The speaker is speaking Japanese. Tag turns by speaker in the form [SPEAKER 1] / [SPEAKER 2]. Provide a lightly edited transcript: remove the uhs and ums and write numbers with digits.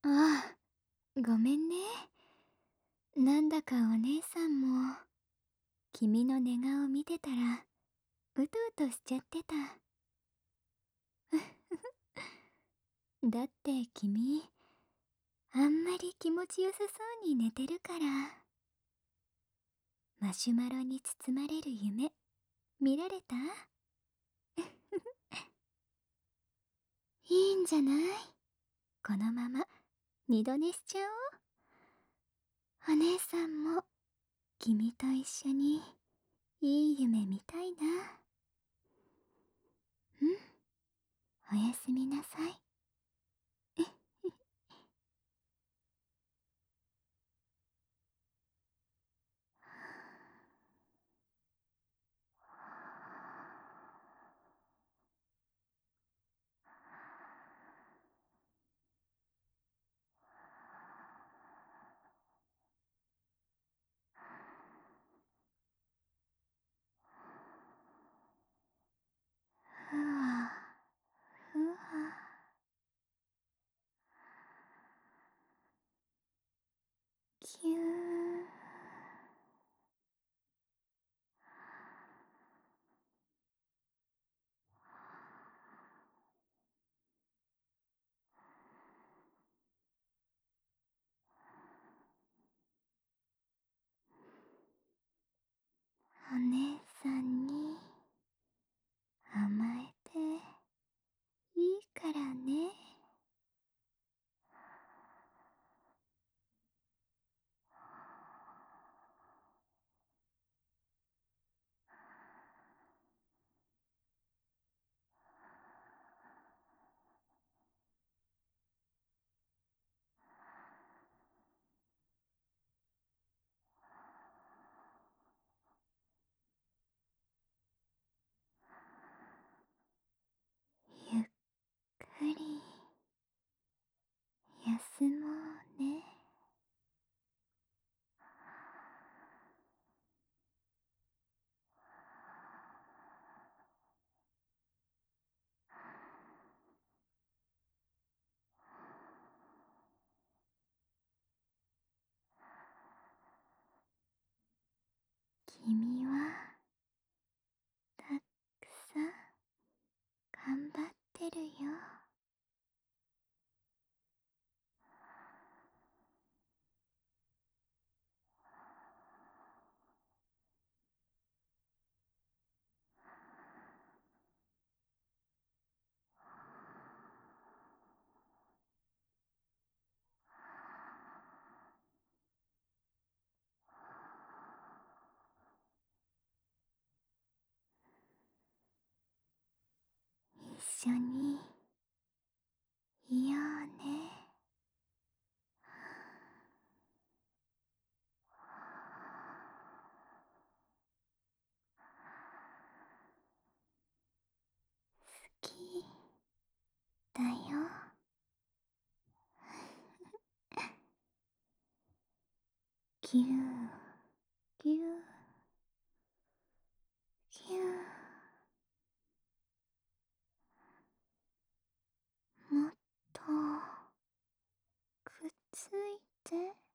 [SPEAKER 1] ああ、ごめんね。なんだかお姉さんも、君の寝顔見てたら、うとうとしちゃってた。だって君、あんまり気持ちよさそうに寝てるから。マシュマロに包まれる夢、見られた？いいんじゃない？このまま、二度寝しちゃおう。お姉さんも、君と一緒に、いい夢見たいな。うん、おやすみなさい。ふわふわ。きゅー。お姉さんに甘えていいからね。ゆっくり休もうね。君はたくさん頑張ってるよ。一緒にいようね。好きだよ。ぎゅーぎゅーぎゅー。もっとくっついて。